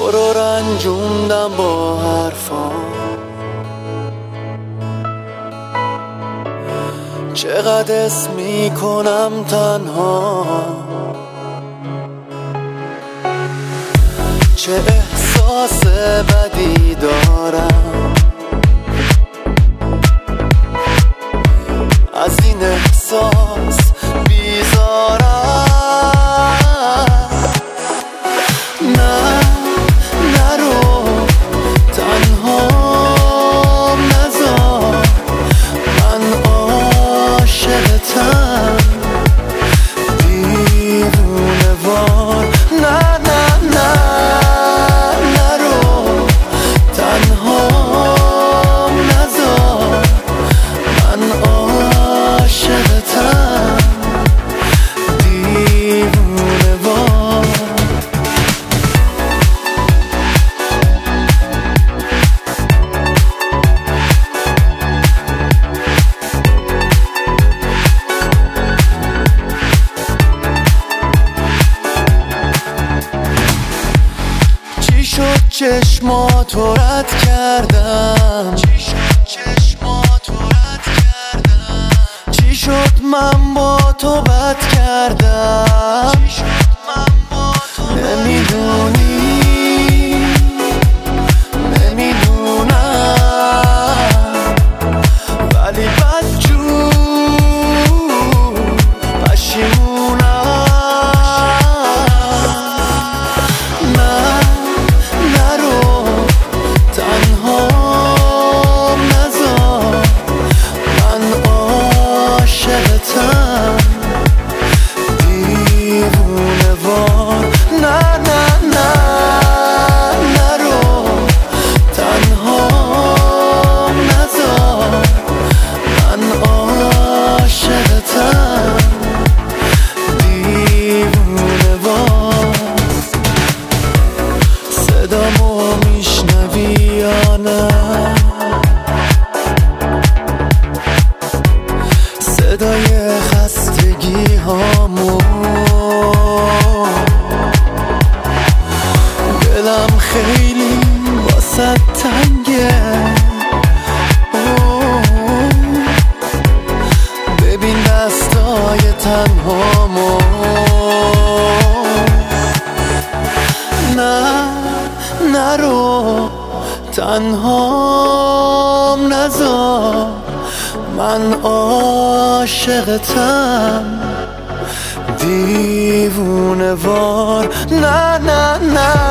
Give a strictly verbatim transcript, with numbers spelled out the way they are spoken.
تو رو رنجوندم با حرفام، چقدر اسم میکنم تنها، چه احساس بدی دارم از این احساس بیزارم. نه نرو تنها نذار، من عاشقتم دیوونه وار. نه نه نه نرو تنها نذار، من عاشقتم دیوونه وار. چی شد چشماتو رد کردم، چی شد چشماتو رد کردم، چی شد من با تو بد کردم، چی شد من با تو نمیدونی نمیدونم، ولی بدجور پشیمونم. نه نرو تنها نذار، من عاشقتم دیوونه وار. نه نه نه نرو تنها نذار، من عاشقتم دیوونه وار. صدامو میشنوی یا نه؟ صدای خستگی هامو، دلم خیلی واسه تنگه. اوه، ببین دستای تنهامو. نه نرو تنهام نذار، من عاشقتم دیوونه وار. نه نه نه